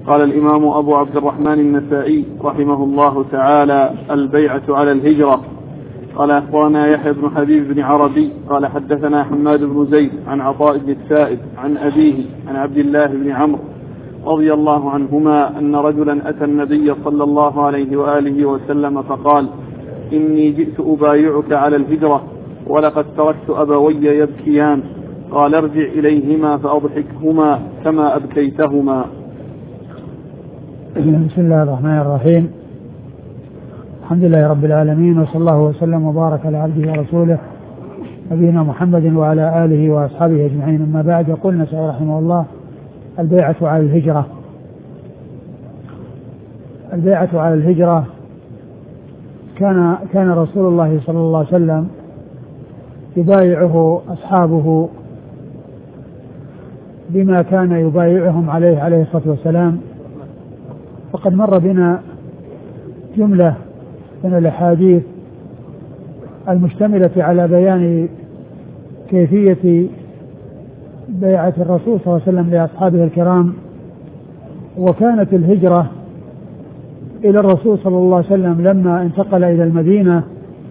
قال الإمام أبو عبد الرحمن النسائي رحمه الله تعالى: البيعة على الهجرة. قال أخبرنا يحيى بن حبيب بن عربي قال حدثنا حماد بن زيد عن عطاء بن السائب عن أبيه عن عبد الله بن عمرو رضي الله عنهما أن رجلا أتى النبي صلى الله عليه وآله وسلم فقال: إني جئت أبايعك على الهجرة ولقد تركت أبوي يبكيان. قال: ارجع إليهما فأضحكهما كما أبكيتهما. بسم الله الرحمن الرحيم. الحمد لله رب العالمين، وصلى الله وسلم وبارك على عبده ورسوله نبينا محمد وعلى آله وأصحابه أجمعين. أما بعد، يقول النسائي رحمه الله: البيعة على الهجرة. البيعة على الهجرة كان رسول الله صلى الله عليه وسلم يبايعه أصحابه بما كان يبايعهم عليه الصلاة والسلام. وقد مر بنا جملة من الأحاديث المشتملة على بيان كيفية بيعة الرسول صلى الله عليه وسلم لأصحابه الكرام. وكانت الهجرة إلى الرسول صلى الله عليه وسلم لما انتقل إلى المدينة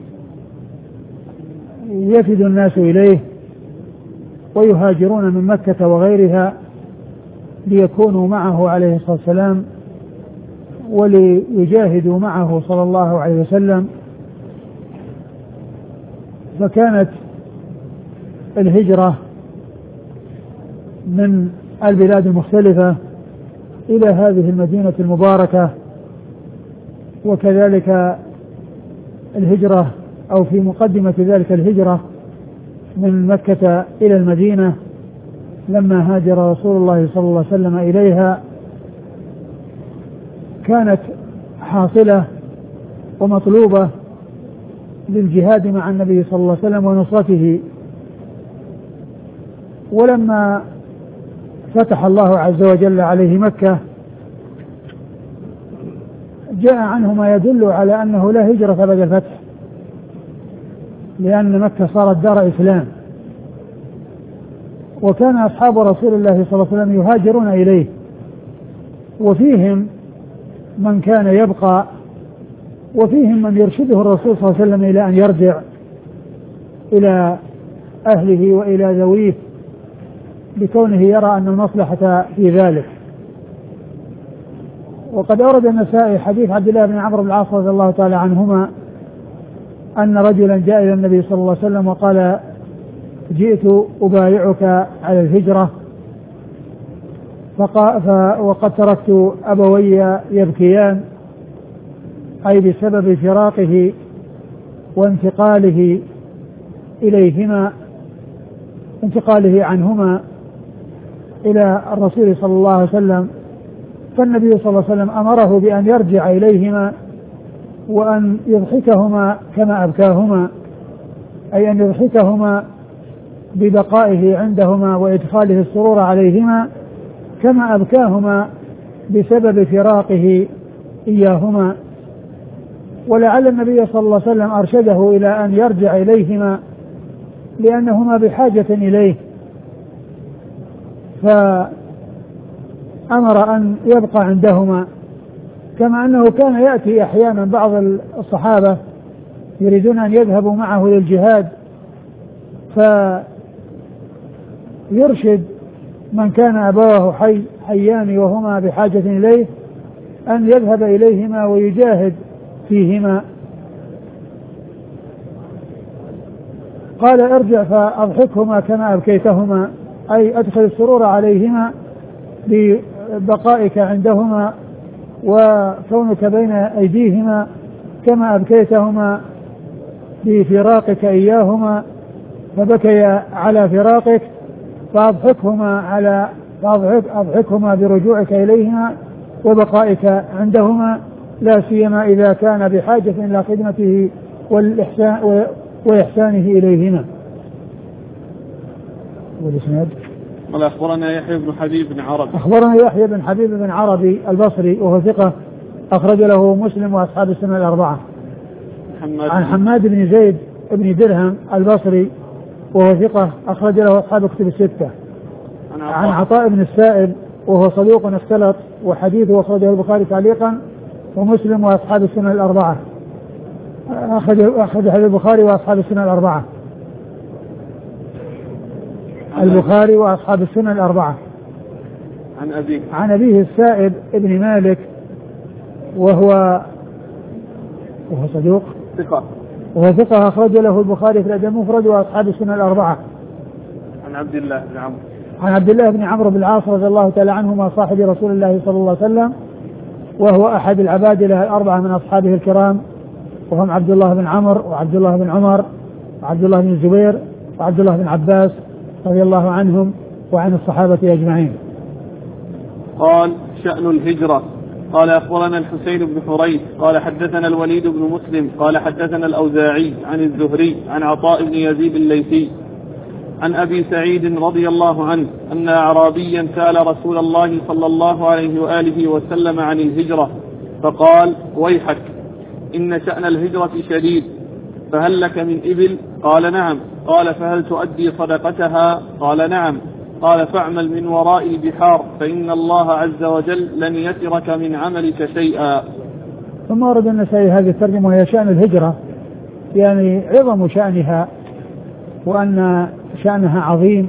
يفد الناس إليه ويهاجرون من مكة وغيرها ليكونوا معه عليه الصلاة والسلام وليجاهدوا معه صلى الله عليه وسلم. فكانت الهجرة من البلاد المختلفة إلى هذه المدينة المباركة، وكذلك الهجرة أو في مقدمة ذلك الهجرة من مكة إلى المدينة لما هاجر رسول الله صلى الله عليه وسلم إليها، كانت حاصلة ومطلوبة للجهاد مع النبي صلى الله عليه وسلم ونصرته. ولما فتح الله عز وجل عليه مكة جاء عنه ما يدل على أنه لا هجرة بعد الفتح، لأن مكة صارت دار إسلام، وكان أصحاب رسول الله صلى الله عليه وسلم يهاجرون إليه، وفيهم من كان يبقى وفيهم من يرشده الرسول صلى الله عليه وسلم إلى أن يرجع إلى أهله وإلى ذويه بكونه يرى أن المصلحة في ذلك. وقد أورد النسائي حديث عبد الله بن عمرو بن العاص رضي الله تعالى عنهما أن رجلا جاء إلى النبي صلى الله عليه وسلم وقال: جئت أبايعك على الهجرة وقد تركت أبوي يبكيان، أي بسبب فراقه وانتقاله إليهما، انتقاله عنهما إلى الرسول صلى الله عليه وسلم. فالنبي صلى الله عليه وسلم أمره بأن يرجع إليهما وأن يضحكهما كما أبكاهما، أي أن يضحكهما ببقائه عندهما وإدخاله السرور عليهما كما أبكاهما بسبب فراقه إياهما. ولعل النبي صلى الله عليه وسلم أرشده إلى أن يرجع إليهما لأنهما بحاجة إليه، فأمر أن يبقى عندهما. كما أنه كان يأتي أحيانا بعض الصحابة يريدون أن يذهبوا معه للجهاد، فيرشد من كان أبواه حيان وهما بحاجة إليه أن يذهب إليهما ويجاهد فيهما. قال: ارجع فأضحكهما كما أبكيتهما، أي أدخل السرور عليهما ببقائك عندهما وكونك بين أيديهما كما أبكيتهما بفراقك إياهما، فبكيا على فراقك، فأضحكهما برجوعك إليهما وبقائك عندهما، لا سيما إذا كان بحاجة إلى خدمته وإحسانه إليهما. والإسناد: قال أخبرنا يحيى بن حبيب بن عربي. أخبرنا يحيى بن حبيب بن عربي البصري وهو ثقة أخرج له مسلم وأصحاب السنة الأربعة. عن حماد بن زيد بن درهم البصري وهو ثقة أخرج له أصحاب كتب الستة. عن عطاء بن السائب وهو صدوق اختلط، وحديثه أخرجه البخاري تعليقا ومسلم وأصحاب السنن الأربعة. أخرج البخاري وأصحاب السنن الأربعة. البخاري وأصحاب السنن الأربعة. عن أبيه السائب ابن مالك وهو صدوق وهو ثقة أخرج له البخاري في الأدب المفرد وأصحاب السنن الأربعة. عن عبد الله بن عمرو بن العاص رضي الله تعالى عنهما صاحب رسول الله صلى الله عليه وسلم، وهو أحد العبادلة الأربعة من أصحابه الكرام، وهم عبد الله بن عمرو وعبد الله بن عمر وعبد الله بن الزبير وعبد الله بن عباس رضي الله عنهم وعن الصحابة أجمعين. قال: شأن الهجرة. قال: أخبرنا الحسين بن حريث قال حدثنا الوليد بن مسلم قال حدثنا الأوزاعي عن الزهري عن عطاء بن يزيد الليثي عن أبي سعيد رضي الله عنه أن أعرابيا سأل رسول الله صلى الله عليه وآله وسلم عن الهجرة فقال: ويحك، إن شأن الهجرة شديد، فهل لك من إبل؟ قال: نعم. قال: فهل تؤدي صدقتها؟ قال: نعم. قال: فاعمل من وراء البحار فإن الله عز وجل لن يترك من عملك شيئا. ثم ورد النسائي هذه الترجمة وهي شأن الهجرة، يعني عظم شأنها، وأن شأنها عظيم،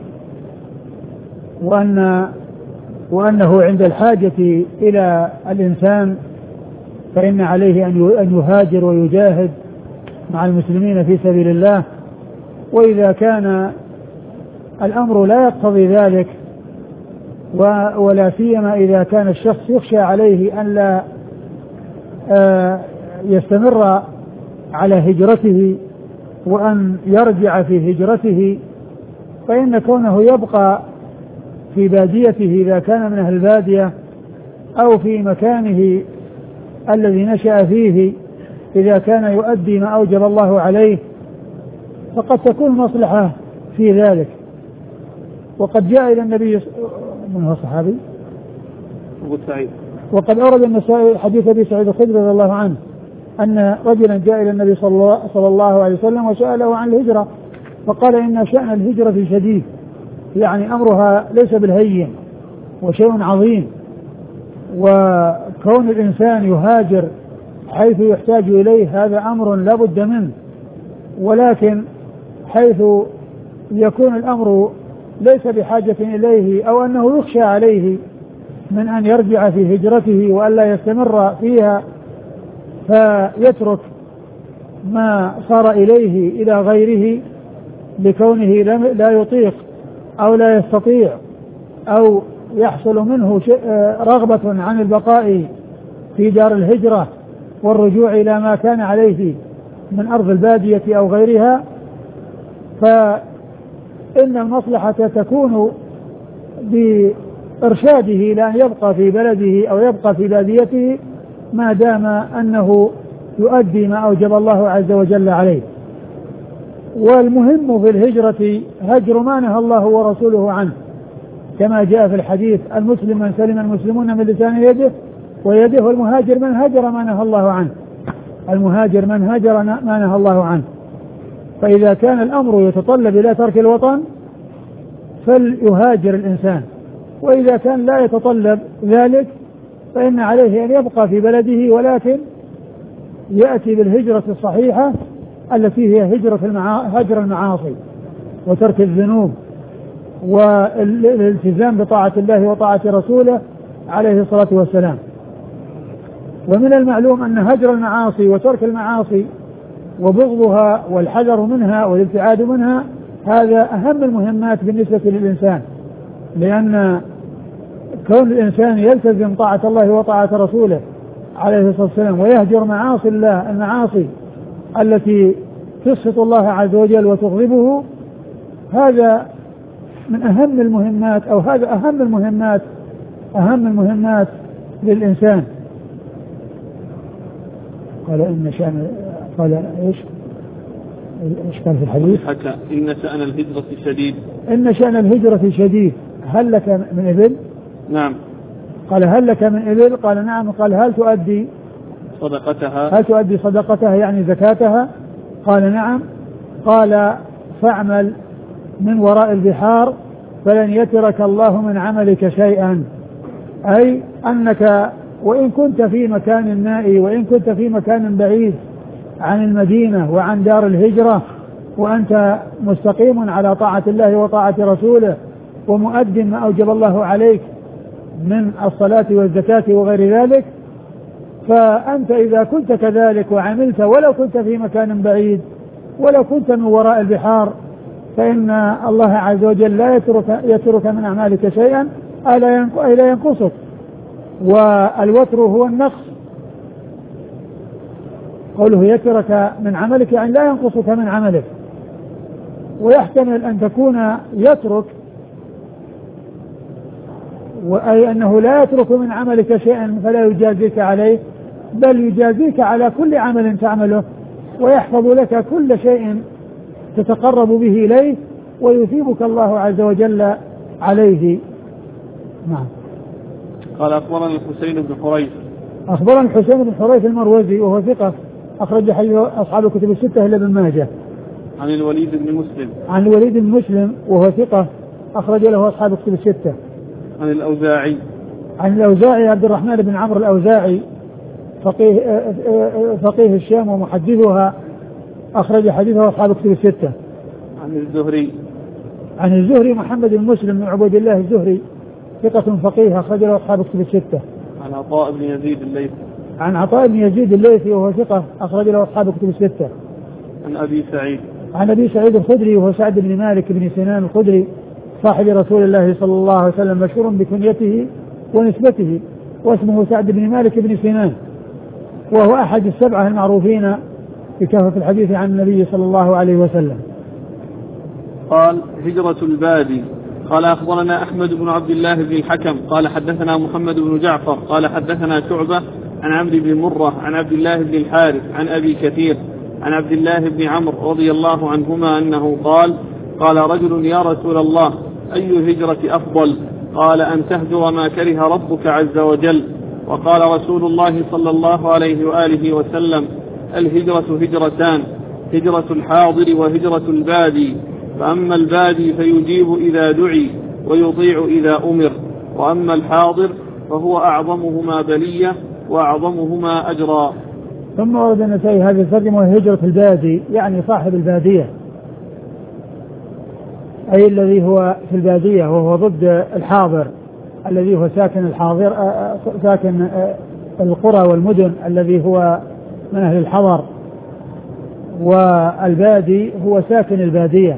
وأنه عند الحاجة إلى الإنسان فإن عليه أن يهاجر ويجاهد مع المسلمين في سبيل الله. وإذا كان الأمر لا يقتضي ذلك، ولا سيما إذا كان الشخص يخشى عليه أن لا يستمر على هجرته وأن يرجع في هجرته، فإن كونه يبقى في باديته إذا كان من أهل البادية أو في مكانه الذي نشأ فيه إذا كان يؤدي ما أوجب الله عليه فقد تكون مصلحة في ذلك. وقد جاء إلى النبي من هو صحابي أبو سعيد، وقد أورد النسائي حديث أبي سعيد الخدري رضي الله عنه أن رجلا جاء إلى النبي صلى الله عليه وسلم وسأله عن الهجرة فقال: إن شأن الهجرة شديد، يعني أمرها ليس بالهين وشيء عظيم، وكون الإنسان يهاجر حيث يحتاج إليه هذا أمر لا بد منه، ولكن حيث يكون الأمر ليس بحاجة إليه أو أنه يخشى عليه من أن يرجع في هجرته وألا يستمر فيها فيترك ما صار إليه إلى غيره لكونه لا يطيق أو لا يستطيع أو يحصل منه رغبة عن البقاء في دار الهجرة والرجوع إلى ما كان عليه من أرض البادية أو غيرها، فإن المصلحة تكون بإرشاده لأن يبقى في بلده أو يبقى في باديته ما دام أنه يؤدي ما أوجب الله عز وجل عليه. والمهم في الهجرة هجر ما نهى الله ورسوله عنه، كما جاء في الحديث: المسلم من سلم المسلمون من لسانه ويده، والمهاجر من هجر ما نهى الله عنه. المهاجر من هجر ما نهى الله عنه. فإذا كان الأمر يتطلب إلى ترك الوطن فليهاجر الإنسان، وإذا كان لا يتطلب ذلك فإن عليه أن يبقى في بلده، ولكن يأتي بالهجرة الصحيحة التي هي هجر المعاصي وترك الذنوب والالتزام بطاعة الله وطاعة رسوله عليه الصلاة والسلام. ومن المعلوم أن هجر المعاصي وترك المعاصي وبغضها والحذر منها والابتعاد منها هذا أهم المهمات بالنسبة للإنسان، لأن كون الإنسان يلتزم طاعة الله وطاعة رسوله عليه الصلاة والسلام ويهجر معاصي الله، المعاصي التي تسخط الله عز وجل وتغضبه، هذا من أهم المهمات، أو هذا أهم المهمات للإنسان. قال إيش قال في الحديث؟ حكى: إن شأن الهجرة شديد. إن شأن الهجرة شديد، هل لك من إبل؟ نعم. قال: هل لك من إبل؟ قال: نعم. قال: هل تؤدي صدقتها يعني زكاتها؟ قال: نعم. قال: فاعمل من وراء البحار فلن يترك الله من عملك شيئا. أي أنك وإن كنت في مكان نائي وإن كنت في مكان بعيد عن المدينة وعن دار الهجرة وأنت مستقيم على طاعة الله وطاعة رسوله ومؤد ما أوجب الله عليك من الصلاة والزكاة وغير ذلك، فأنت إذا كنت كذلك وعملت ولو كنت في مكان بعيد ولو كنت من وراء البحار فإن الله عز وجل لا يترك من أعمالك شيئا أي لا ينقصك. والوتر هو النقص، قوله يترك من عملك يعني لا ينقصك من عملك، ويحتمل أن تكون يترك وأي أنه لا يترك من عملك شيئا فلا يجازيك عليه، بل يجازيك على كل عمل تعمله ويحفظ لك كل شيء تتقرب به إليه ويثيبك الله عز وجل عليه. نعم. قال أخبرنا الحسين بن حريث. أخبرنا الحسين بن حريث المروزي وهو ثقة أخرج أصحاب الكتب الستة إلا ابن ماجه. عن الوليد بن مسلم. عن الوليد بن مسلم وهو ثقة أخرج له أصحاب الكتب الستة. عن الأوزاعي. عن الأوزاعي عبد الرحمن بن عمرو الأوزاعي فقيه الشام ومحدثها أخرج حديثه أصحاب الكتب الستة. عن الزهري. عن الزهري محمد بن مسلم بن عبيد الله الزهري ثقة فقيه أخرج له أصحاب الكتب الستة. عن عطاء بن يزيد الليثي. عن عطاء بن يزيد الليثي وهو ثقة أخرج له أصحاب الكتب الستة. عن أبي سعيد. عن أبي سعيد الخدري وهو سعد بن مالك بن سنان الخدري صاحب رسول الله صلى الله عليه وسلم مشهور بكنيته ونسبته واسمه سعد بن مالك بن سنان، وهو أحد السبعة المعروفين بكثرة الحديث عن النبي صلى الله عليه وسلم. قال هجرة البادي. قال أخبرنا أحمد بن عبد الله بن الحكم قال حدثنا محمد بن جعفر قال حدثنا شعبة عن عمرو بن مرة عن عبد الله بن الحارث عن أبي كثير عن عبد الله بن عمرو رضي الله عنهما أنه قال قال رجل يا رسول الله أي الهجرة أفضل؟ قال أن تهجر ما كره ربك عز وجل. وقال رسول الله صلى الله عليه وآله وسلم الهجرة هجرتان، هجرة الحاضر وهجرة البادي، فأما البادي فيجيب إذا دعي ويطيع إذا أمر، وأما الحاضر فهو أعظمهما بلية وأعظمهما أجرا. ثم ورد النسائي هذه الترجمة هجرة البادي يعني صاحب البادية، أي الذي هو في البادية وهو ضد الحاضر الذي هو ساكن الحاضر ساكن القرى والمدن الذي هو من أهل الحضر، والبادي هو ساكن البادية.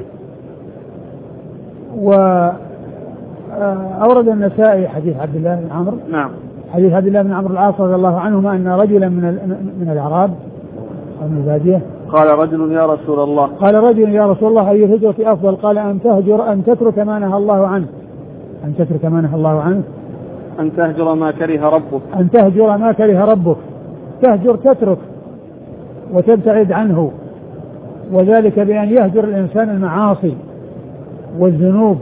وأورد النسائي حديث عبد الله بن عمرو. نعم. حديث عبد الله بن عمرو العاص رضي الله عنهما أن رجلا من الأعراب أو من البادية قال رجل يا رسول الله. قال رجل يا رسول الله أي الهجرة أفضل؟ قال أن تترك ما نهى الله عنه. أن تترك ما نهى الله عنه. أن تهجر ما كره ربك. أن تهجر ما كره ربك. تهجر تترك وتبتعد عنه، وذلك بأن يهجر الإنسان المعاصي والذنوب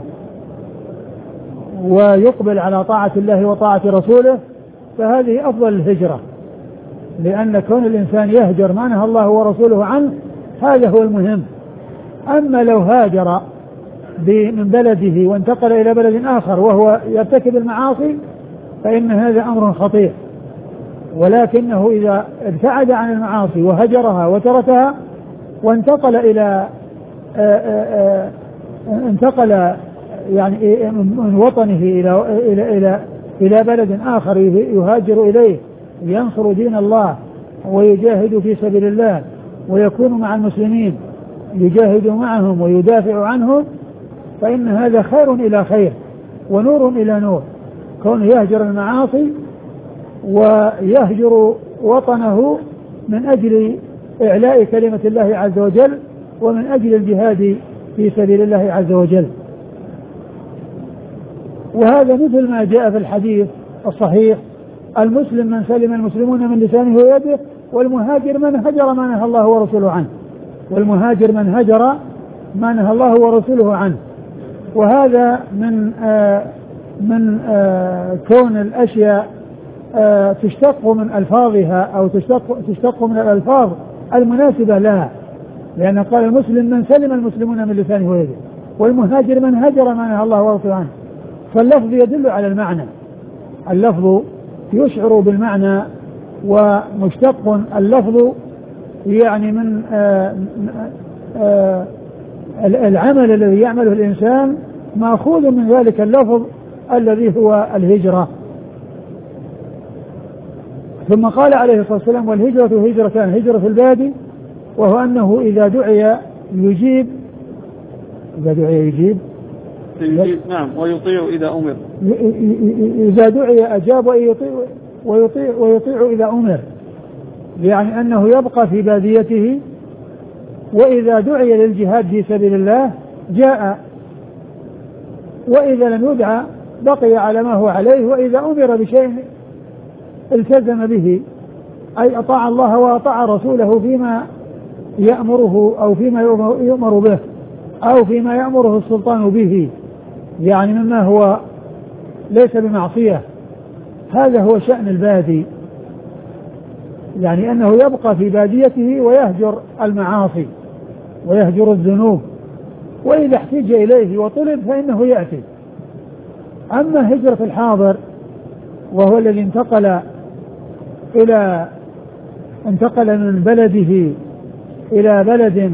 ويقبل على طاعة الله وطاعة رسوله، فهذه أفضل الهجرة، لأن كون الإنسان يهجر ما نهى الله ورسوله عنه هذا هو المهم. أما لو هاجر من بلده وانتقل إلى بلد آخر وهو يرتكب المعاصي فإن هذا أمر خطير، ولكنه إذا ابتعد عن المعاصي وهجرها وتركها وانتقل انتقل يعني من وطنه إلى بلد آخر يهاجر إليه ينصر دين الله ويجاهد في سبيل الله ويكون مع المسلمين يجاهد معهم ويدافع عنهم، فإن هذا خير إلى خير ونور إلى نور، كونه يهجر المعاصي ويهجر وطنه من أجل إعلاء كلمة الله عز وجل ومن أجل الجهاد في سبيل الله عز وجل. وهذا مثل ما جاء في الحديث الصحيح المسلم من سلم المسلمون من لسانه ويده، والمهاجر من هجر ما نهى الله ورسوله عنه. والمهاجر من هجر ما نهى الله ورسوله عنه. وهذا من كون الأشياء تشتق من ألفاظها أو تشتق من الألفاظ المناسبة لها، لأن قال المسلم من سلم المسلمون من لسانه ويده، والمهاجر من هجر ما نهى الله ورسوله عنه، فاللفظ يدل على المعنى، اللفظ يشعر بالمعنى، ومشتق اللفظ يعني من العمل الذي يعمله الإنسان مأخوذ من ذلك اللفظ الذي هو الهجرة. ثم قال عليه الصلاة والسلام: والهجرة هجرتان، هجرة البادي وهو أنه إذا دعي يجيب، نعم، ويطيع إذا أمر، إذا دعي أجاب ويطيع إذا أمر، يعني أنه يبقى في باديته، وإذا دعي للجهاد في سبيل الله جاء، وإذا لم يدعى بقي على ما هو عليه، وإذا أمر بشيء التزم به، أي أطاع الله وأطاع رسوله فيما يأمره أو فيما يؤمر به أو فيما يأمره السلطان به، يعني مما هو ليس بمعصية. هذا هو شأن البادي، يعني أنه يبقى في باديته ويهجر المعاصي ويهجر الذنوب، وإذا احتج إليه وطلب فإنه يأتي. أما هجرة الحاضر وهو الذي انتقل من بلده إلى بلد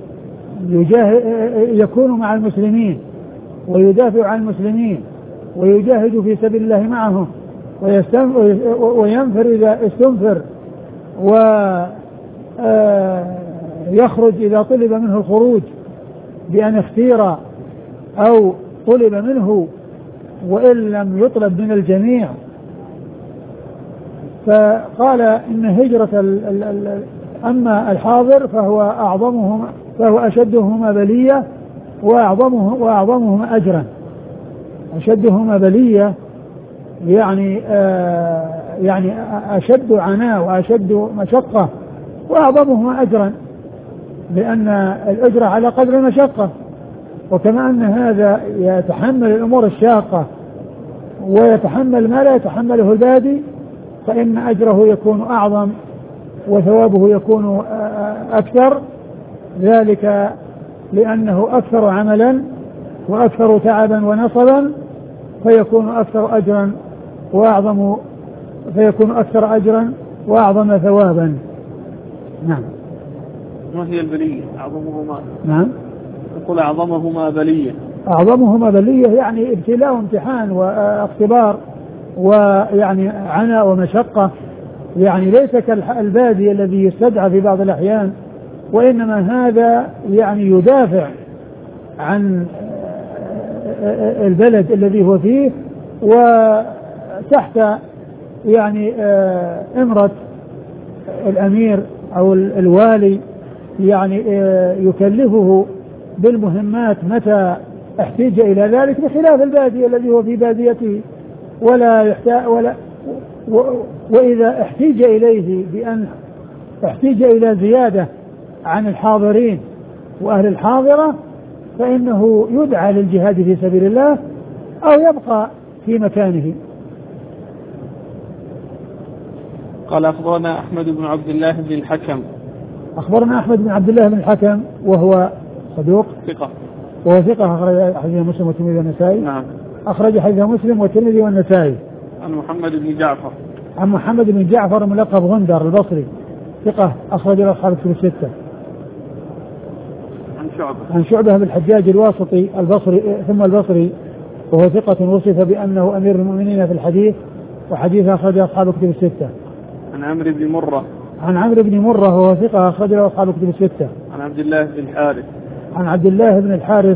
يكون مع المسلمين ويدافع عن المسلمين ويجاهد في سبيل الله معهم وينفر إذا استنفر ويخرج إذا طلب منه الخروج بأن اختير أو طلب منه وإن لم يطلب من الجميع. فقال إن هجرة أما الحاضر فهو أشدهما بلية وأعظمهما أجرا. أشدهما بلية يعني أشد عناء وأشد مشقة، وأعظمهما أجرا، لأن الأجر على قدر المشقة. وكما أن هذا يتحمل الأمور الشاقة ويتحمل ما لا يتحمله البادي، فإن أجره يكون أعظم وثوابه يكون أكثر، ذلك لأنه أكثر عملا وأكثر تعبا ونصبا، فيكون أكثر أجرا وأعظم ثوابا. نعم. ما هي البلية؟ أعظمهما. نعم. يقول أعظمهما بلية. أعظمهما بلية يعني ابتلاء وامتحان واختبار، ويعني عناء ومشقة، يعني ليس كالبادي الذي يستدعى في بعض الأحيان، وإنما هذا يعني يدافع عن البلد الذي هو فيه، وتحت يعني إمرة الأمير أو الوالي، يعني يكلفه بالمهمات متى احتاج إلى ذلك، بخلاف البادي الذي هو في باديته ولا يحتاج وإذا احتاج إليه بأن احتاج إلى زيادة عن الحاضرين وأهل الحاضرة، فإنه يدعى للجهاد في سبيل الله أو يبقى في مكانه. قال أخبرنا أحمد بن عبد الله بن الحكم. أخبرنا أحمد بن عبد الله بن الحكم وهو صدوق ثقة، وهو ثقة، أخرج حديث مسلم والترمذي والنسائي. نعم. أخرج حديث مسلم والترمذي والنسائي. عن محمد بن جعفر. عن محمد بن جعفر ملقب غندر البصري، ثقة، أخرج له أصحاب الكتب الستة. عن شعبة بن الحجاج الواسطي البصري ثم البصري، وهو ثقة وصف بأنه أمير المؤمنين في الحديث، وحديث أخرج أصحاب الكتب الستة. عن عمرو بن مرة. عن عمرو بن مرة وهو ثقة، أخرج له أصحاب الكتب الستة. عن عبد الله بن الحارث. عن عبد الله بن الحارث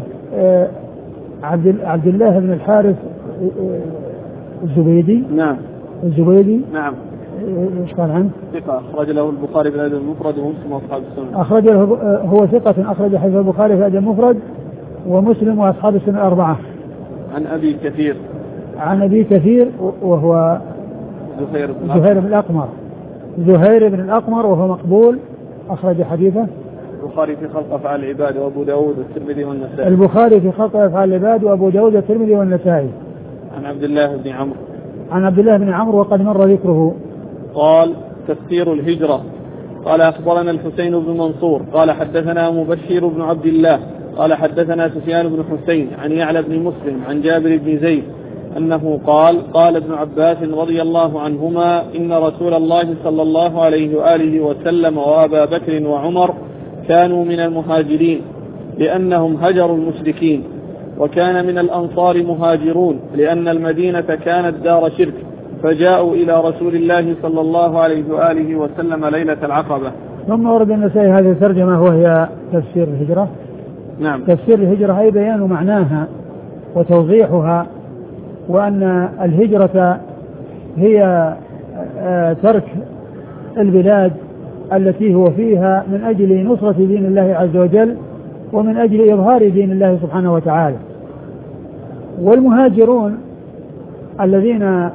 عبد الله بن الحارث الزبيدي. نعم. الزبيدي. نعم. ايش قال عنه؟ ثقة، أخرج له البخاري في الأدب المفرد ومسلم وأصحاب السنن. أخرج له هو ثقة، أخرج حديث البخاري في الأدب المفرد ومسلم وأصحاب السنن الأربعة. عن أبي كثير. عن أبي كثير وهو زهير بن الأقمر. زهير بن الأقمر وهو مقبول، أخرج حديثه البخاري في خلق أفعال العباد وأبو داود والترمذي والنسائي. البخاري في خلق أفعال العباد وأبو داود والترمذي والنسائي. عن عبد الله بن عمرو. عن عبد الله بن عمرو وقد مر ذكره. قال: تفسير الهجرة. قال: أخبرنا الحسين بن منصور قال حدثنا مبشر بن عبد الله قال حدثنا سفيان بن حسين عن يعلى بن مسلم عن جابر بن زيد أنه قال ابن عباس رضي الله عنهما إن رسول الله صلى الله عليه وآله وسلم وأبا بكر وعمر كانوا من المهاجرين لأنهم هجروا المشركين، وكان من الأنصار مهاجرون لأن المدينة كانت دار شرك، فجاءوا إلى رسول الله صلى الله عليه وآله وسلم ليلة العقبة. ثم ورد النسائي هذه الترجمة وهي تفسير الهجرة. نعم. تفسير الهجرة أي بيان معناها وتوضيحها، وأن الهجرة هي ترك البلاد التي هو فيها من أجل نصرة دين الله عز وجل ومن أجل إظهار دين الله سبحانه وتعالى. والمهاجرون الذين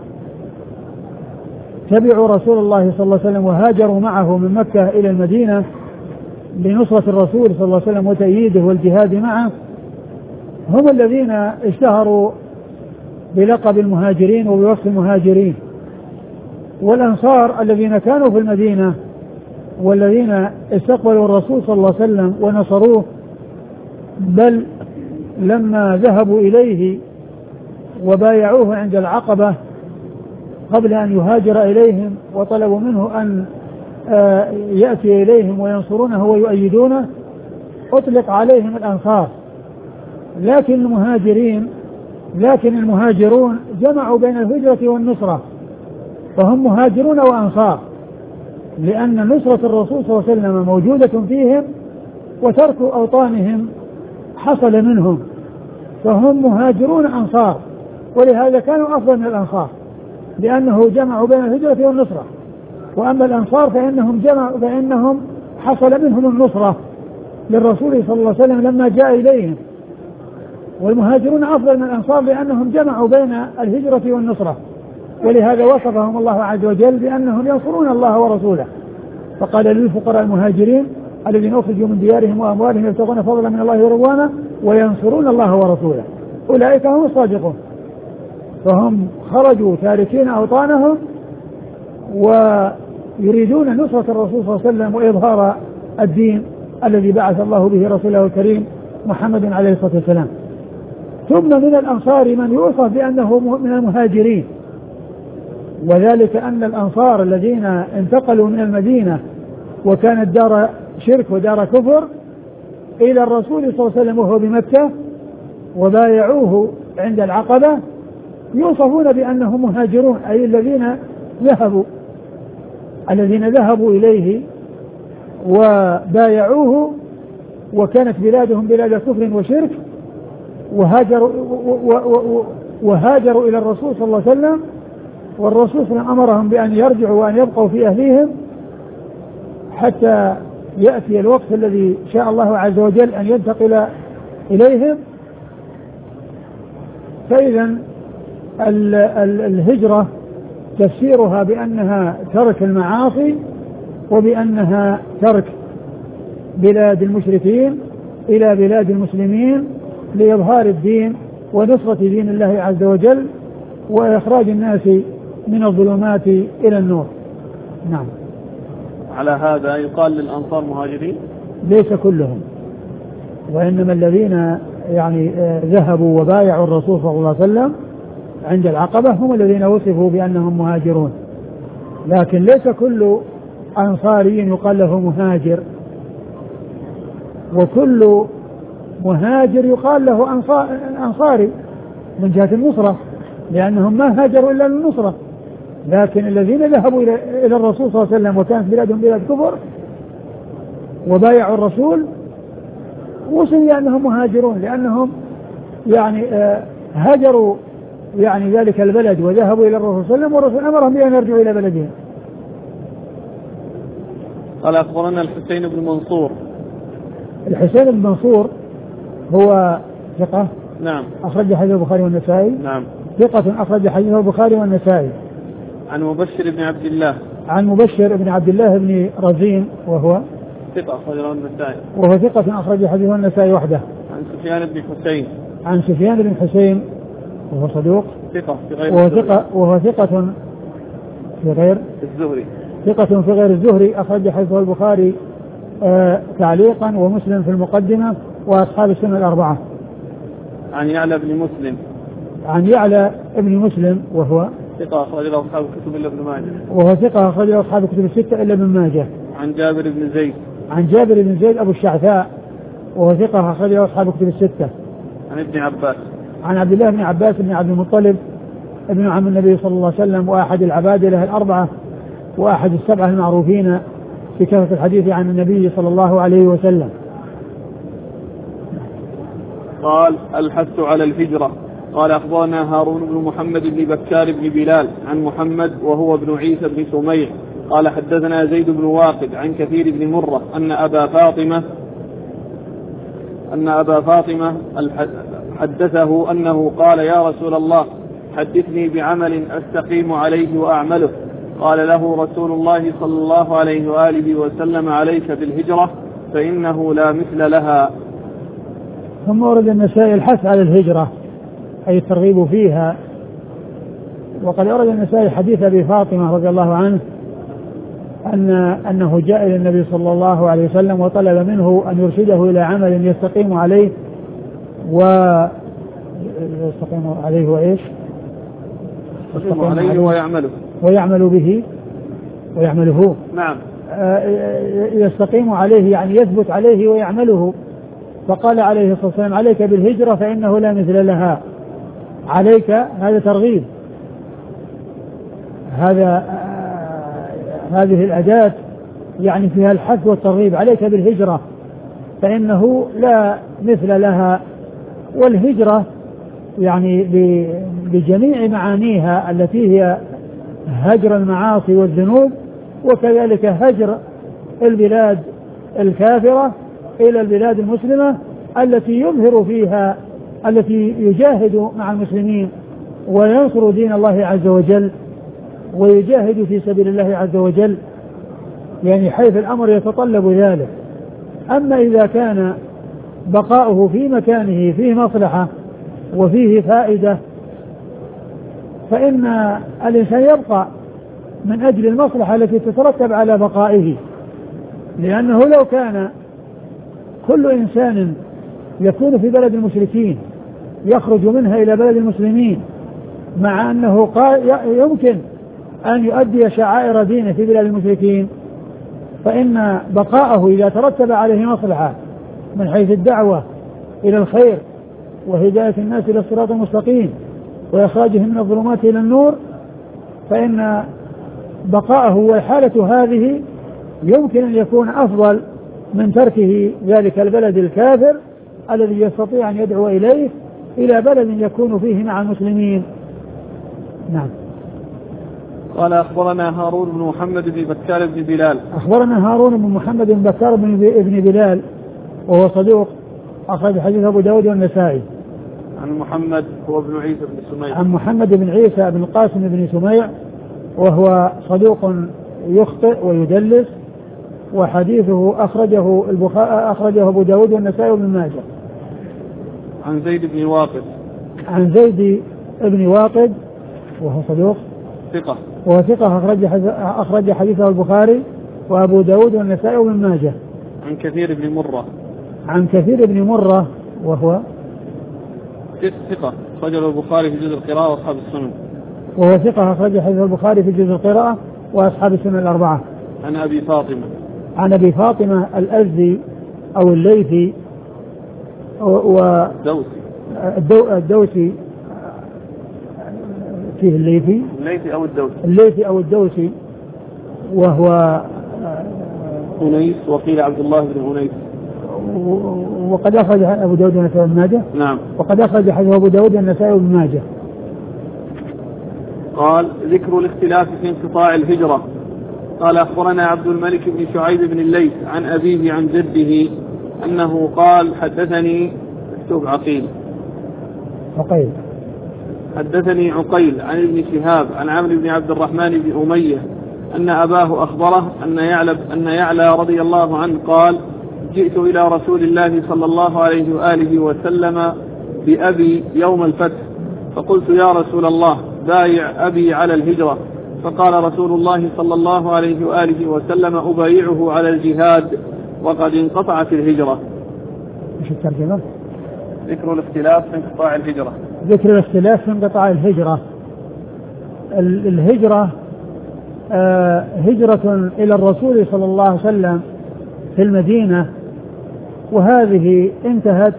تبعوا رسول الله صلى الله عليه وسلم وهاجروا معه من مكة إلى المدينة لنصرة الرسول صلى الله عليه وسلم وتأييده والجهاد معه هم الذين اشتهروا بلقب المهاجرين وبوصف المهاجرين. والأنصار الذين كانوا في المدينة والذين استقبلوا الرسول صلى الله عليه وسلم ونصروه، بل لما ذهبوا إليه وبايعوه عند العقبة قبل أن يهاجر إليهم وطلبوا منه أن يأتي إليهم وينصرونه ويؤيدونه، أطلق عليهم الأنصار. لكن المهاجرون جمعوا بين الهجرة والنصرة، فهم مهاجرون وأنصار، لأن نصرة الرسول صلى الله عليه وسلم موجودة فيهم وترك أوطانهم حصل منهم، فهم مهاجرون أنصار، ولهذا كانوا أفضل من الأنصار لأنه جمعوا بين الهجرة والنصرة. وأما الأنصار فإنهم حصل منهم النصرة للرسول صلى الله عليه وسلم لما جاء إليهم، والمهاجرون أفضل من الأنصار لأنهم جمعوا بين الهجرة والنصرة، ولهذا وصفهم الله عز وجل بأنهم ينصرون الله ورسوله، فقال للفقراء المهاجرين الذين أخرجوا من ديارهم وأموالهم يبتغون فضلا من الله ورضوانه وينصرون الله ورسوله أولئك هم الصادقون. فهم خرجوا تاركين أوطانهم ويريدون نصرة الرسول صلى الله عليه وسلم وإظهار الدين الذي بعث الله به رسوله الكريم محمد عليه الصلاة والسلام. ثم من الأنصار من يوصف بأنه من المهاجرين، وذلك أن الأنصار الذين انتقلوا من المدينة وكانت دار شرك ودار كفر إلى الرسول صلى الله عليه وسلم وهو بمكة وبايعوه عند العقبة يوصفون بأنهم مهاجرون، أي الذين ذهبوا إليه وبايعوه وكانت بلادهم بلاد كفر وشرك وهاجروا إلى الرسول صلى الله عليه وسلم، والرسول صلى الله عليه وسلم أمرهم بأن يرجعوا وأن يبقوا في أهليهم حتى يأتي الوقت الذي شاء الله عز وجل أن ينتقل إليهم. فإذا الهجرة تفسيرها بأنها ترك المعاصي وبأنها ترك بلاد المشركين إلى بلاد المسلمين لإظهار الدين ونصرة دين الله عز وجل وإخراج الناس من الظلمات إلى النور. نعم. على هذا يقال للأنصار مهاجرين؟ ليس كلهم، وإنما الذين ذهبوا وبايعوا الرسول صلى الله عليه وسلم عند العقبة هم الذين وصفوا بأنهم مهاجرون، لكن ليس كل أنصاري يقال له مهاجر، وكل مهاجر يقال له أنصاري من جهة النصرة، لأنهم ما هاجروا إلا للنصرة. لكن الذين ذهبوا إلى الرسول صلى الله عليه وسلم وكانت بلادهم بلاد كفر وبايعوا الرسول وصلوا لأنهم مهاجرون، لأنهم هاجروا ذلك البلد وذهبوا إلى الرسول صلى الله عليه وسلم والرسول أمرهم بأن يرجعوا إلى بلدهم. قال أخبرنا الحسين بن منصور. الحسين بن منصور هو ثقة. نعم. أخرج حديث البخاري والنسائي. نعم. ثقة أخرج حديث البخاري والنسائي. عن مبشر بن عبد الله. عن مبشر بن عبد الله بن رزين وهو ثقة أخرجه النسائي. وهو ثقة أخرج حديث النسائي وحده. عن سفيان بن حسين. عن سفيان بن حسين وهو صدوق. ثقة في غير وهو ثقة في غير الزهري. ثقة في غير الزهري أخرج حديثه البخاري تعليقا ومسلم في المقدمة وأصحاب السنة الأربعة. عن يعلى بن مسلم. عن يعلى ابن مسلم وهو ثقة أخرج له أصحاب الكتب إلا ابن ماجه. وهو ثقة أخرج له أصحاب الكتب الستة إلا ابن ماجه. عن جابر بن زيد. عن جابر بن زيد أبو الشعثاء وهو ثقة أخرج له أصحاب الكتب الستة. عن ابن عباس. عن عبد الله بن عباس بن عبد المطلب ابن عم النبي صلى الله عليه وسلم وأحد العبادلة الأربعة وأحد السبعة المعروفين في كثرة الحديث عن النبي صلى الله عليه وسلم. قال الحث على الهجرة. قال أخبرنا هارون بن محمد بن بكار بن بلال عن محمد وهو ابن عيسى بن سميع قال حدثنا زيد بن واقد عن كثير بن مرة أن أبا فاطمة حدثه أنه قال يا رسول الله حدثني بعمل أستقيم عليه وأعمله. قال له رسول الله صلى الله عليه وآله وسلم عليك بالهجرة فإنه لا مثل لها. ثم ورد النسائي الحث على الهجرة أي الترغيب فيها. وقد ورد النسائي حديث أبي فاطمة رضي الله عنه أنه جاء إلى النبي صلى الله عليه وسلم وطلب منه أن يرشده إلى عمل يستقيم عليه يستقيم عليه وإيش؟ يستقيم عليه ويعمل به ويعمله. نعم. يستقيم عليه يعني يثبت عليه ويعمله. فقال عليه الصلاة والسلام عليك بالهجرة فإنه لا مثل لها. عليك هذا ترغيب. هذه الأداة يعني فيها الحث والترغيب. عليك بالهجرة فإنه لا مثل لها. والهجرة يعني بجميع معانيها التي هي هجر المعاصي والذنوب وكذلك هجر البلاد الكافرة إلى البلاد المسلمة التي يظهر فيها التي يجاهد مع المسلمين وينصر دين الله عز وجل ويجاهد في سبيل الله عز وجل يعني حيث الأمر يتطلب ذلك. أما إذا كان بقاؤه في مكانه فيه مصلحة وفيه فائدة فإن الإنسان يبقى من أجل المصلحة التي تترتب على بقائه. لأنه لو كان كل إنسان يكون في بلد المشركين يخرج منها إلى بلد المسلمين مع أنه يمكن أن يؤدي شعائر دينه في بلاد المشركين فإن بقاءه إذا ترتب عليه مصلحة من حيث الدعوة إلى الخير وهداية الناس إلى الصراط المستقيم وإخراجهم من الظلمات إلى النور فإن بقاءه والحالة هذه يمكن أن يكون أفضل من تركه ذلك البلد الكافر الذي يستطيع أن يدعو إليه إلى بلد يكون فيه مع المسلمين. نعم. قال أخبرنا هارون بن محمد بن بكار بن بلال. أخبرنا هارون بن محمد بن بكار بن بلال وهو صدوق أخرج حديث أبو داود والنسائي. عن محمد هو ابن عيسى بن سميع. عن محمد بن عيسى بن القاسم بن سميع وهو صدوق يخطئ ويدلس وحديثه أخرجه أبو داود والنسائي وابن ماجه. عن زيد بن واقد. عن زيد بن واقد وهو صدوق ثقة. وهو ثقة أخرج حديثه البخاري وأبو داود والنسائي وابن ماجه. عن كثير بن مرة. عن كثير بن مرة وهو ثقة أخرجه البخاري في جزء القراءة وأصحاب السنن. وهو ثقة أخرج حديث البخاري في جزء القراءة وأصحاب السنن الأربعة. عن أبي فاطمة. عن أبي فاطمة الأزدي أو الليثي الدوسي فيه الليثي أو الدوسي وهو أنيس وقيل عبد الله بن أنيس. وقد أخرج أبو داود والنسائي وابن ماجه. نعم. وقد أخرج حديث أبو داود والنسائي وابن ماجه. قال ذكر الاختلاف في انقطاع الهجرة. قال أخبرنا عبد الملك بن شعيب بن الليث عن أبيه عن جده أنه قال حدثني عقيل عن ابن شهاب عن عمرو بن عبد الرحمن بن أمية أن أباه أخبره أن يعلى رضي الله عنه قال جئت إلى رسول الله صلى الله عليه وآله وسلم بأبي يوم الفتح فقلت يا رسول الله بايع أبي على الهجرة فقال رسول الله صلى الله عليه وآله وسلم أبايعه على الجهاد وقد انقطعت الهجرة. ايش الترجمة؟ ذكر الاختلاف في انقطاع الهجرة. ذكر الاختلاف في انقطاع الهجرة. الهجرة هجرة إلى الرسول صلى الله عليه وسلم في المدينة، وهذه انتهت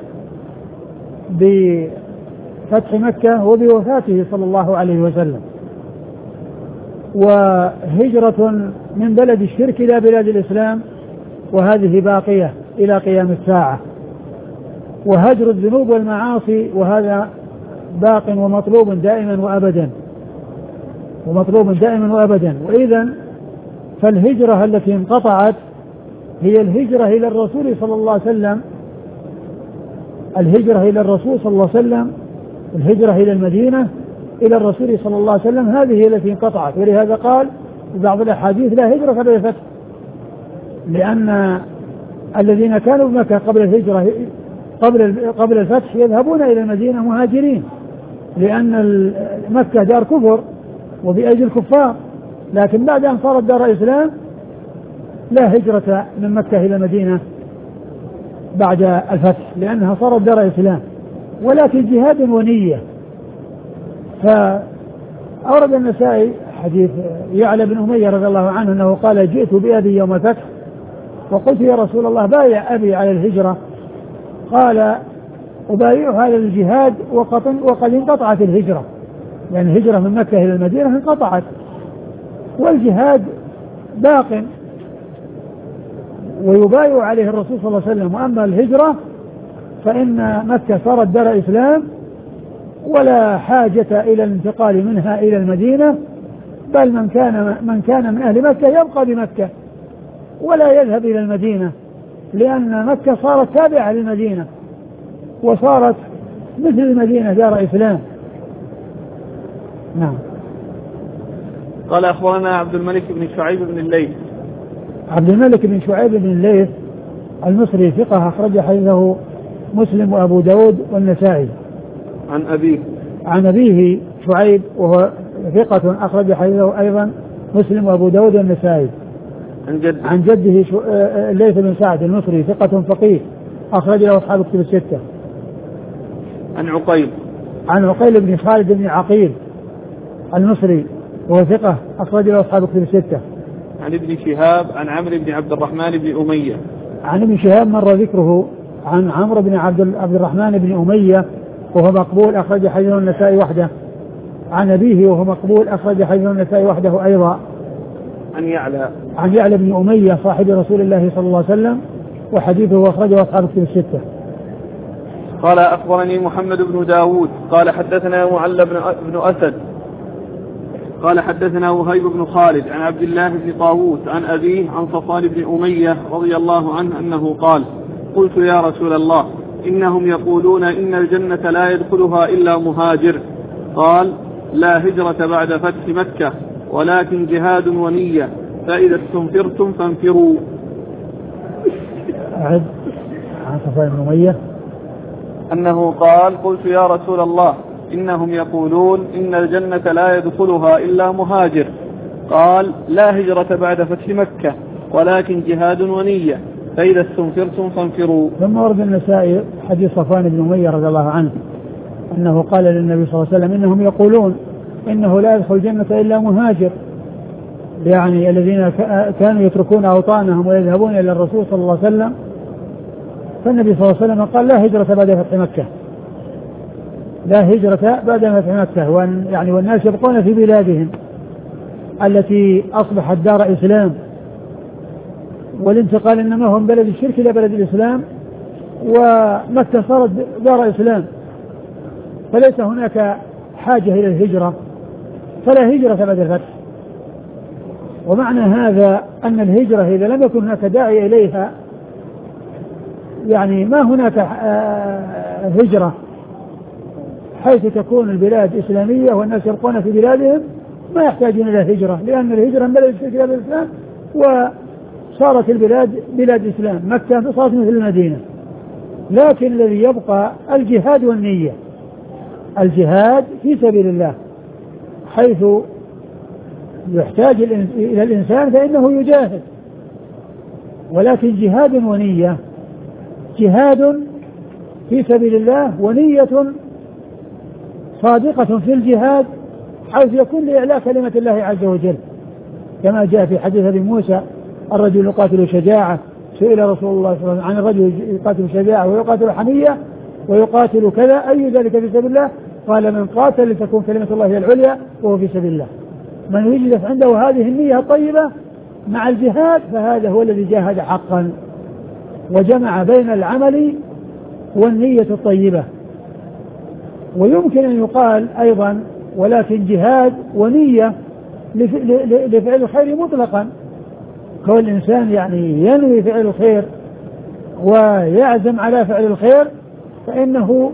بفتح مكة وبوفاته صلى الله عليه وسلم. وهجرة من بلد الشرك إلى بلاد الإسلام، وهذه باقية إلى قيام الساعة. وهجر الذنوب والمعاصي، وهذا باق ومطلوب دائما وأبدا. وإذن فالهجرة التي انقطعت هي الهجرة إلى الرسول صلى الله عليه وسلم، الهجرة إلى المدينة إلى الرسول صلى الله عليه وسلم، هذه هي التي انقطعت. ولهذا قال في بعض الأحاديث لا هجرة قبل الفتح، لأن الذين كانوا بمكة قبل الهجرة قبل الفتح يذهبون إلى المدينة مهاجرين، لأن مكة دار كفر وبأيدي الكفار، لكن بعد أن صارت دار إسلام لا هجرة من مكة إلى المدينة بعد الفتح، لأنها صارت دار إسلام، ولكن جهاد ونية. فأورد النسائي حديث يعلى بن أمية رضي الله عنه أنه قال: جئت بأبي يوم الفتح وقلت يا رسول الله بايع أبي على الهجرة، قال: أبايعه على الجهاد وقد انقطعت الهجرة، يعني الهجرة من مكة إلى المدينة انقطعت، والجهاد باق ويبايع عليه الرسول صلى الله عليه وسلم. وأما الهجرة فإن مكة صارت دار إسلام ولا حاجة إلى الانتقال منها إلى المدينة، بل من كان من أهل مكة يبقى بمكة ولا يذهب إلى المدينة، لأن مكة صارت تابعة للمدينة وصارت مثل المدينة دار إسلام. نعم. قال: أخبرنا عبد الملك بن شعيب بن الليث. عبد الملك بن شعيب بن الليث المصري ثقة، أخرج حديثه مسلم وأبو داود والنسائي. عن أبيه شعيب وهو ثقة، أخرج حديثه أيضا مسلم وأبو داود والنسائي. عن جده الليث بن سعد المصري ثقة فقيه، أخرج له أصحاب الكتب الستة. عن عقيل بن خالد بن عقيل المصري وهو ثقة، أخرج له أصحاب الكتب الستة. عن ابن شهاب عن عمرو بن عبد الرحمن بن أمية. عن ابن شهاب مر ذكره. عن عمرو بن عبد الرحمن بن أمية وهو مقبول، أخرج حديثه النسائي وحده. عن أبيه وهو مقبول، أخرج حديثه النسائي وحده أيضا. عن يعلى بن أمية صاحب رسول الله صلى الله عليه وسلم، وحديثه أخرجه أصحاب الكتب الستة. قال: أخبرني محمد بن داود قال حدثنا معل بن أسد قال حدثنا وهيب بن خالد عن عبد الله بن طاووس عن أبيه عن صفوان بن أمية رضي الله عنه أنه قال: قلت يا رسول الله إنهم يقولون إن الجنة لا يدخلها إلا مهاجر، قال: لا هجرة بعد فتح مكة ولكن جهاد ونية، فإذا استنفرتم فانفروا. عن صفوان بن أمية أنه قال: قلت يا رسول الله إنهم يقولون إن الجنة لا يدخلها إلا مهاجر، قال: لا هجرة بعد فتح مكة ولكن جهاد ونية، فإذا استنفرتم فانفروا. ثم ورد النسائي حديث صفوان بن أمية رضي الله عنه أنه قال للنبي صلى الله عليه وسلم: إنهم يقولون إنه لا يدخل الجنة إلا مهاجر، يعني الذين كانوا يتركون أوطانهم ويذهبون إلى الرسول صلى الله عليه وسلم. فالنبي صلى الله عليه وسلم قال: لا هجرة بعد فتح مكة، لا هجرة بعد فتح مكة، والناس يبقون في بلادهم التي أصبحت دار إسلام، والانتقال إنما هم بلد الشرك إلى بلد الإسلام، ومكة صارت دار إسلام، فليس هناك حاجة إلى الهجرة، فلا هجرة بعد الفتح. ومعنى هذا أن الهجرة إذا لم يكن هناك داعي إليها، يعني ما هناك هجرة حيث تكون البلاد إسلامية والناس يبقون في بلادهم، ما يحتاجون إلى هجرة، لأن الهجرة من بلد الشرك إلى بلد الإسلام، وصارت البلاد بلاد إسلام، مكة صارت مثل المدينة. لكن الذي يبقى الجهاد والنية، الجهاد في سبيل الله، حيث يحتاج إلى الإنسان فإنه يجاهد، ولكن جهاد ونية، جهاد في سبيل الله ونية صادقة في الجهاد حيث يكون لإعلاء كلمة الله عز وجل، كما جاء في حديث أبي موسى الرجل يقاتل شجاعة، سئل رسول الله صلى الله عليه وسلم عن الرجل يقاتل شجاعة ويقاتل حمية ويقاتل كذا أي ذلك في سبيل الله؟ قال من قاتل لتكون كلمة الله هي العليا وهو في سبيل الله. من وجدت عنده هذه النية الطيبة مع الجهاد فهذا هو الذي جاهد حقا وجمع بين العمل والنية الطيبة. ويمكن أن يقال أيضا ولكن جهاد ونية لفعل الخير مطلقا، كل الإنسان يعني ينوي فعل الخير ويعزم على فعل الخير فإنه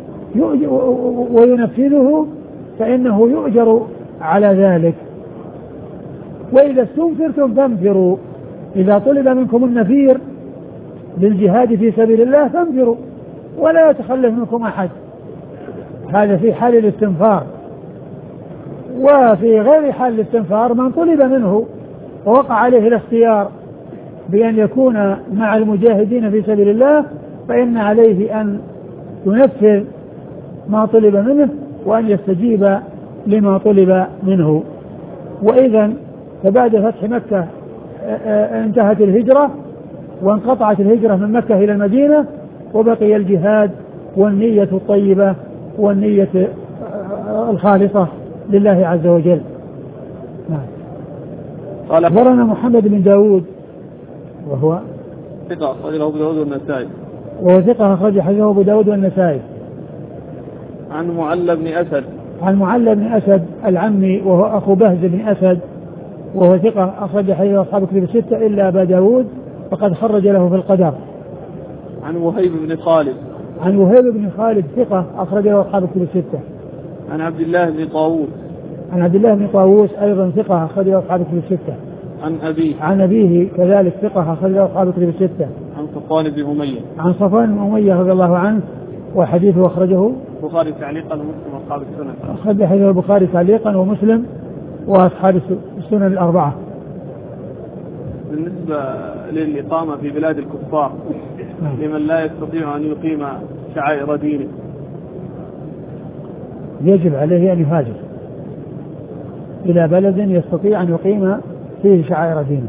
وينفذه فإنه يؤجر على ذلك. وإذا استنفرتم فانفروا، إذا طلب منكم النفير للجهاد في سبيل الله فانفروا ولا يتخلف منكم أحد، هذا في حال الاستنفار. وفي غير حال الاستنفار من طلب منه ووقع عليه الاختيار بأن يكون مع المجاهدين في سبيل الله فإن عليه أن ينفذ ما طلب منه وأن يستجيب لما طلب منه. وإذا فبعد فتح مكة انتهت الهجرة وانقطعت الهجرة من مكة إلى المدينة وبقي الجهاد والنية الطيبة والنية الخالصة لله عز وجل. قال أخبرنا محمد بن داود وهو ثقة أخرجه أبو داود والنسائي، وهو ثقة أخرج حديثه أبو داود والنسائي. عن معل بن أسد، عن معل بن أسد العمي وهو أخو بهز بن أسد وهو ثقة أخرج حديث أصحاب كتب الستة إلا أبا داود فقد خرج له في القدر. عن وهيب بن خالد، عن وهيب بن خالد ثقة أخرج له أصحاب كتب الستة. عن عبد الله بن طاووس، عن عبد الله بن طاووس أيضا ثقة أخرج له أصحاب كتب الستة. عن أبيه كذلك ثقة أخرج له أصحاب كتب الستة. عن صفوان بن أمية، عن صفوان بن أمية رضي الله عنه وحديثه أخرجه البخاري تعليقا ومسلم وأصحاب السنن. أخرج حديث البخاري تعليقا ومسلم وأصحاب السنن الأربعة. بالنسبة للإقامة في بلاد الكفار لمن لا يستطيع أن يقيم شعائر دينه يجب عليه أن يهاجر إلى بلد يستطيع أن يقيم فيه شعائر دينه.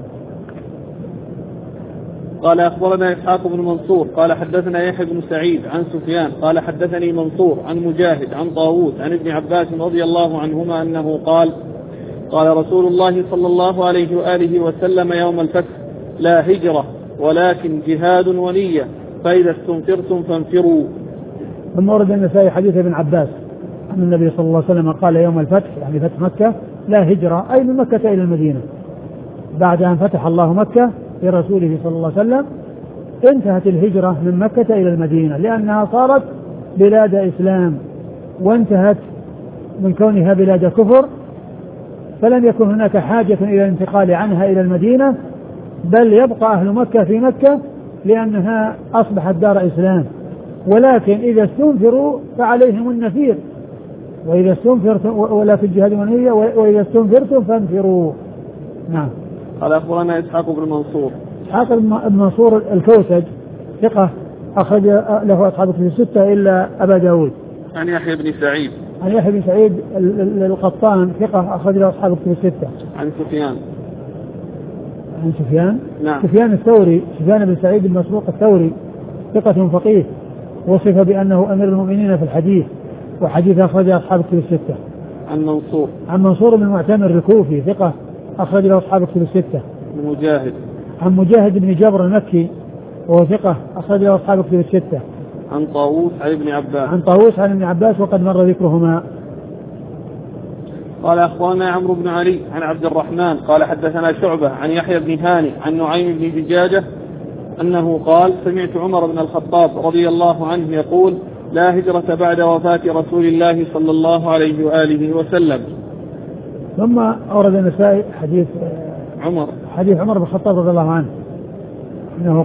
قال أخبرنا إسحاق بن منصور قال حدثنا يحيى بن سعيد عن سفيان قال حدثني منصور عن مجاهد عن طاووس عن ابن عباس رضي الله عنهما أنه قال قال رسول الله صلى الله عليه وآله وسلم يوم الفتح لا هجرة ولكن جهاد ونية فإذا استنفرتم فانفروا. ثم ورد النسائي حديث ابن عباس أن النبي صلى الله عليه وسلم قال يوم الفتح يعني فتح مكة لا هجرة أي من مكة إلى المدينة، بعد أن فتح الله مكة لرسوله صلى الله عليه وسلم انتهت الهجرة من مكة إلى المدينة لأنها صارت بلاد إسلام وانتهت من كونها بلاد كفر، فلم يكن هناك حاجة إلى الانتقال عنها إلى المدينة بل يبقى أهل مكة في مكة لأنها أصبحت دار إسلام. ولكن إذا استنفروا فعليهم النفير وإذا استنفرتم ولكن جهاد ونية وإذا استنفرتم فانفروا. نعم. قال أخبرنا إسحاق بن منصور، إسحاق بن منصور الكوسج ثقة أخرج له أصحاب الكتب الستة إلا أبا داود. عن يحيى بن سعيد، عن يحيى بن سعيد القطان ثقة أخرج له أصحاب الكتب الستة. عن سفيان، عن سفيان، نعم. سفيان الثوري، سفيان بن سعيد بن مسروق الثوري ثقة فقيه وصف بأنه أمير المؤمنين في الحديث وحديث أخرج أصحاب الكتب الستة. عن منصور، عن منصور بن معتمر الكوفي ثقة أخرج له أصحاب الكتب الستة. مجاهد، عن مجاهد بن جبر المكي وهو ثقة أخرج له أصحاب الكتب الستة. عن طاووس عن ابن عباس، عن طاووس عن ابن عباس وقد مر ذكرهما. قال أخبرنا عمرو بن علي عن عبد الرحمن قال حدثنا شعبة عن يحيى بن هاني عن نعيم بن دجاجة أنه قال سمعت عمر بن الخطاب رضي الله عنه يقول لا هجرة بعد وفاة رسول الله صلى الله عليه وآله وسلم. ثم أورد النسائي حديث عمر بن الخطاب رضي الله عنه أنه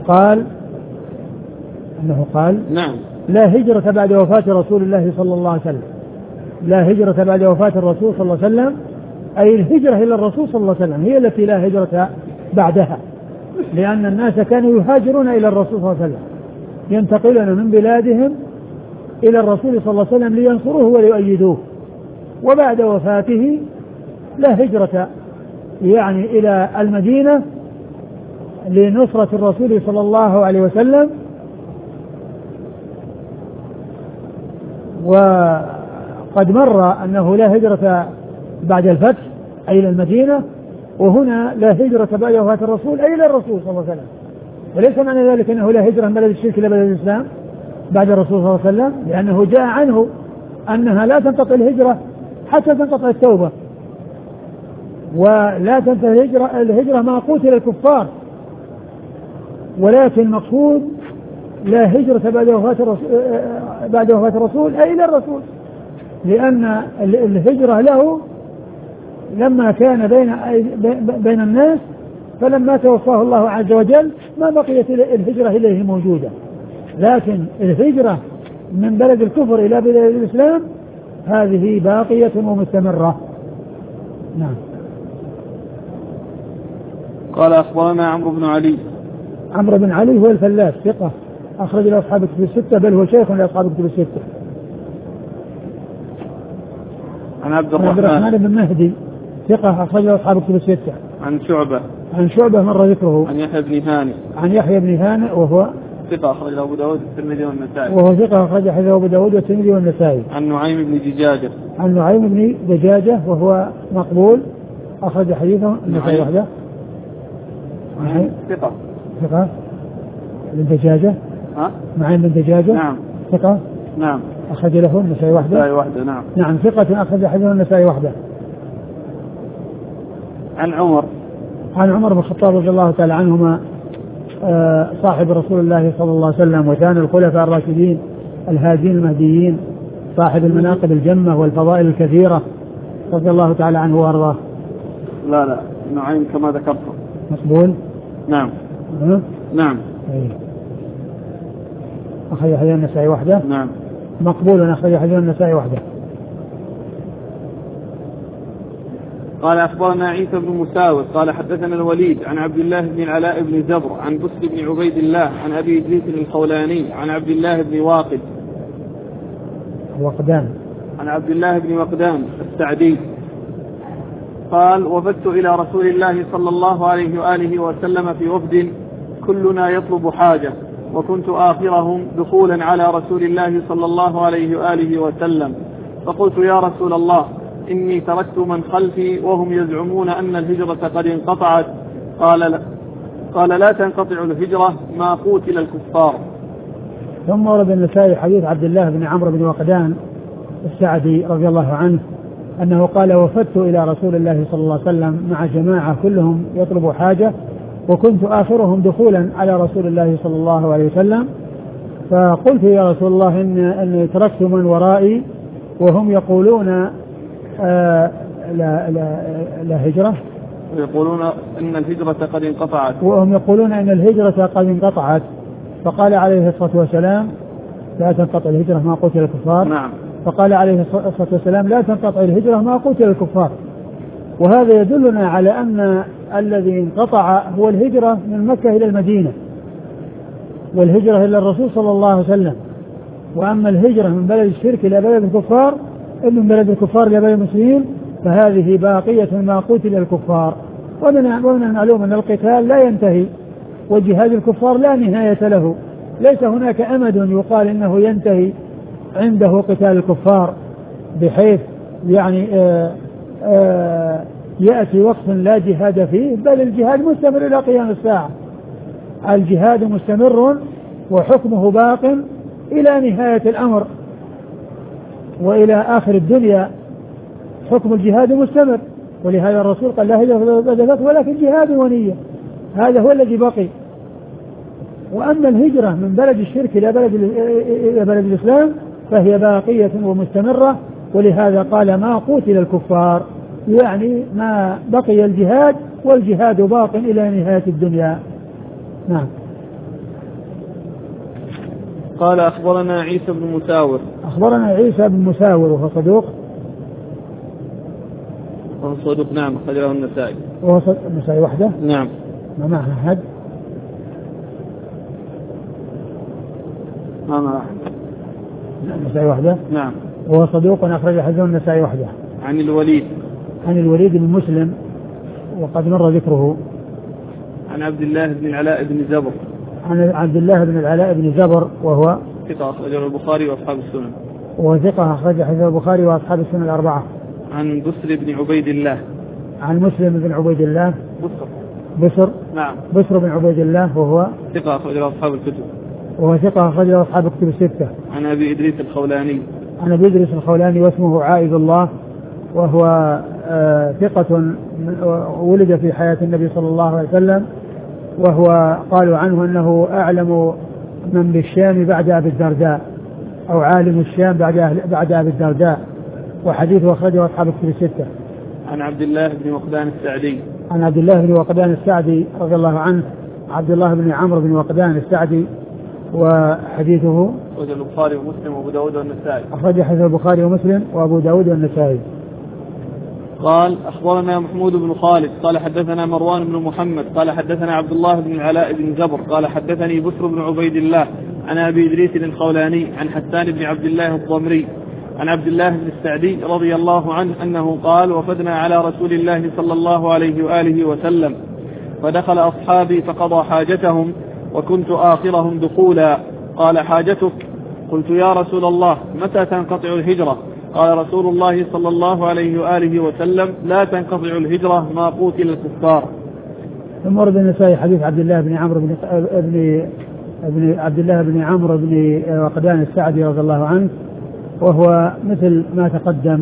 قال نعم لا هجرة بعد وفاة رسول الله صلى الله عليه وسلم، لا هجرة بعد وفاة الرسول صلى الله عليه وسلم أي الهجرة إلى الرسول صلى الله عليه وسلم هي التي لا هجرة بعدها، لأن الناس كانوا يهاجرون إلى الرسول صلى الله عليه وسلم ينتقلون من بلادهم إلى الرسول صلى الله عليه وسلم لينصروه وليؤيدوه. وبعد وفاته لا هجرة يعني إلى المدينة لنصرة الرسول صلى الله عليه وسلم. وقد مر أنه لا هجرة بعد الفتح أي إلى المدينة، وهنا لا هجرة بعد وفاة الرسول أي إلى الرسول صلى الله عليه وسلم. وليس معنى ذلك أنه لا هجرة من بلد الشرك إلى بلد الإسلام بعد الرسول صلى الله عليه وسلم، لأنه جاء عنه أنها لا تنقطع الهجرة حتى تنقطع التوبة، ولا تنتهي الهجرة مع قتل الكفار. ولكن المقصود لا هجرة بعد وفاة الرسول أي إلى الرسول، لأن الهجرة له لما كان بين الناس، فلما توفاه الله عز وجل ما بقيت الهجرة إليه موجودة. لكن الهجرة من بلد الكفر إلى بلد الإسلام هذه باقية ومستمرة. نعم. قال أخبرنا عمرو بن علي. عمرو بن علي هو الفلاس ثقة أخرج له أصحاب الكتب الستة، بل هو شيخ لأصحاب الكتب الستة. عن عبد الرحمن بن مهدي ثقة أخرج له أصحاب الكتب الستة. عن شعبة مر ذكره. عن يحيى بن هانئ وهو ثقة أخرج له أبو داود والترمذي والنسائي. وهو ثقة أخرج له أبو داود والترمذي والنسائي. عن نعيم بن دجاجة وهو مقبول أخرج حديثه النسائي وحده. ثقة بن دجاجة. نعيم بن دجاجة. نعم. ثقة. نعم. أخرج له النسائي وحده. نعم. نعم ثقة أخرج حديثه النسائي وحده. عن عمر بن الخطاب رضي الله تعالى عنهما صاحب رسول الله صلى الله عليه وسلم وثاني الخلفاء الراشدين الهادين المهديين، صاحب المناقب الجمة والفضائل الكثيرة رضي الله تعالى عنه وارضاه. لا نعيم كما ذكرت مقبول. نعم. نعم. أخرج حديث النسائي وحده. نعم. مقبول أخرج حديث النسائي وحده. قال أخبرنا عيسى بن مساور قال حدثنا الوليد عن عبد الله بن العلاء بن زبر عن بسر بن عبيد الله عن أبي إدريس الخولاني عن عبد الله بن وقدان السعدي قال وفدت إلى رسول الله صلى الله عليه وآله وسلم في وفد كلنا يطلب حاجة، وكنت آخرهم دخولا على رسول الله صلى الله عليه وآله وسلم، فقلت يا رسول الله إني تركت من خلفي وهم يزعمون أن الهجرة قد انقطعت. قال لا تنقطع الهجرة ما قوتل الكفار. ثم ورد النسائي حديث عبد الله بن عمرو بن وقدان السعدي رضي الله عنه أنه قال وفدت إلى رسول الله صلى الله عليه وسلم مع جماعة كلهم يطلب حاجة، وكنت آخرهم دخولا على رسول الله صلى الله عليه وسلم، فقلت يا رسول الله إني تركت من ورائي وهم يقولون لا هجرة، ويقولون إن الهجرة قد انقطعت، وهم يقولون إن الهجرة قد انقطعت. فقال عليه الصلاة والسلام لا تنقطع الهجرة ما قتل الكفار. نعم. فقال عليه الصلاة والسلام لا تنقطع الهجرة ما قتل الكفار. وهذا يدلنا على أن الذي انقطع هو الهجرة من مكة إلى المدينة، والهجرة إلى الرسول صلى الله عليه وسلم. وأما الهجرة من بلد الشرك إلى بلد الكفار، من بلد الكفار إلى بلد المسلمين، فهذه باقية ما قتل الكفار. ومن المعلوم أن القتال لا ينتهي، وجهاد الكفار لا نهاية له، ليس هناك أمد يقال إنه ينتهي عنده قتال الكفار بحيث يعني يأتي وقت لا جهاد فيه، بل الجهاد مستمر إلى قيام الساعة. الجهاد مستمر وحكمه باق إلى نهاية الأمر وإلى آخر الدنيا، حكم الجهاد مستمر. ولهذا الرسول قال لا هجرة بعد الفتح ولكن جهاد ونية، هذا هو الذي بقي. وأما الهجرة من بلد الشرك إلى بلد الإسلام فهي باقية ومستمرة، ولهذا قال ما قتل الكفار، يعني ما بقي الجهاد، والجهاد باق إلى نهاية الدنيا. نعم. قال أخبرنا عيسى بن مساور وهو صدوق. نعم. خرجه النسائي. وهو النسائي وحده. نعم. ما معه أحد. النسائي وحده. نعم. وهو صدوق أخرج حديثه النسائي وحده. عن الوليد. عن الوليد بن مسلم وقد مر ذكره. عن عبد الله بن العلاء بن زبر. عن عبد الله بن العلاء بن زبر وهو ثقة أخرجه البخاري وأصحاب السنن. وثقة أخرج حديث البخاري وأصحاب السنن الأربعة. عن بسر بن عبيد الله. عن مسلم بن عبيد الله. بسر. نعم. بسر بن عبيد الله وهو ثقة أخرجه أصحاب الكتب. وهو ثقة أخرجه أصحاب الكتب الستة. عن أبي إدريس الخولاني. عن أبي إدريس الخولاني واسمه عائذ الله وهو ثقة ولد في حياة النبي صلى الله عليه وسلم، وهو قالوا عنه أنه أعلم من بالشام بعد أبي الدرداء، أو عالم الشام بعد أبي الدرداء، وحديثه أخرجه أصحاب الكتب الستة. عن عبد الله بن وقدان السعدي. عن عبد الله بن وقدان السعدي رضي الله عنه، عبد الله بن عمرو بن وقدان السعدي، وحديثه أخرج البخاري ومسلم وأبو داود والنسائي. أخرج حديث البخاري ومسلم وأبو داود والنسائي. قال أخبرنا محمود بن خالد قال حدثنا مروان بن محمد قال حدثنا عبد الله بن العلاء بن زبر قال حدثني بسر بن عبيد الله عن أبي إدريس الخولاني عن حسان بن عبد الله الضمري عن عبد الله بن السعدي رضي الله عنه أنه قال وفدنا على رسول الله صلى الله عليه وآله وسلم فدخل أصحابي فقضى حاجتهم وكنت آخرهم دخولا قال حاجتك؟ قلت يا رسول الله متى تنقطع الهجرة؟ قال رسول الله صلى الله عليه وآله وسلم لا تنقطع الهجرة ما قوتل الكفار. ثم ورد النسائي حديث عبد الله بن عمرو بن عمرو بن وقدان السعدي رضي الله عنه، وهو مثل ما تقدم.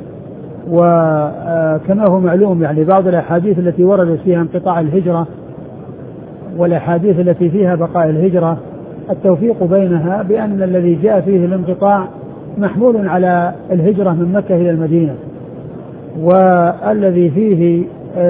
وكما هو معلوم يعني بعض الأحاديث التي وردت فيها انقطاع الهجرة والأحاديث التي فيها بقاء الهجرة التوفيق بينها بأن الذي جاء فيه الانقطاع محمول على الهجرة من مكة إلى المدينة، والذي فيه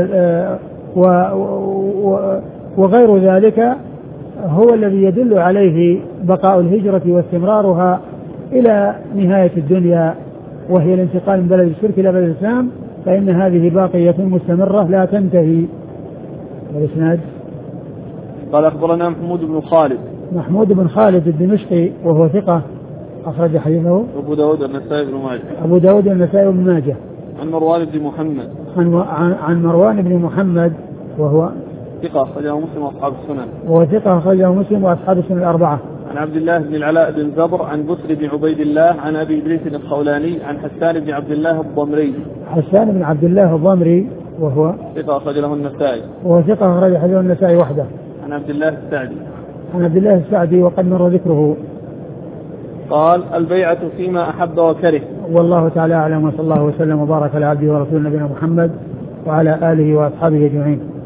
وغير ذلك هو الذي يدل عليه بقاء الهجرة واستمرارها إلى نهاية الدنيا، وهي الانتقال من بلد الشرك إلى بلد الإسلام، فإن هذه باقية مستمرة لا تنتهي. الإسناد قال أخبرنا محمود بن خالد الدمشقي وهو ثقة أخرج حديثه أبو داود والنسائي بن ماجه. عن مروان بن محمد عن مروان بن محمد وهو ثقة أخرجه مسلم وأصحاب السنن. وثقة أخرجه مسلم وأصحاب السنن الأربعة. عن عبد الله بن العلاء بن زبر عن بسر بن عبيد الله عن أبي إدريس الخولاني عن حسان بن عبد الله الضمري. حسان بن عبد الله الضمري وهو ثقة أخرج له النسائي. وثقة أخرج له النسائي وحده. عن عبد الله السعدي وقد مر ذكره. قال البيعة فيما أحب وكره. والله تعالى أعلم، وصلى الله وسلم وبارك على عبده ورسوله نبينا محمد وعلى آله وأصحابه أجمعين.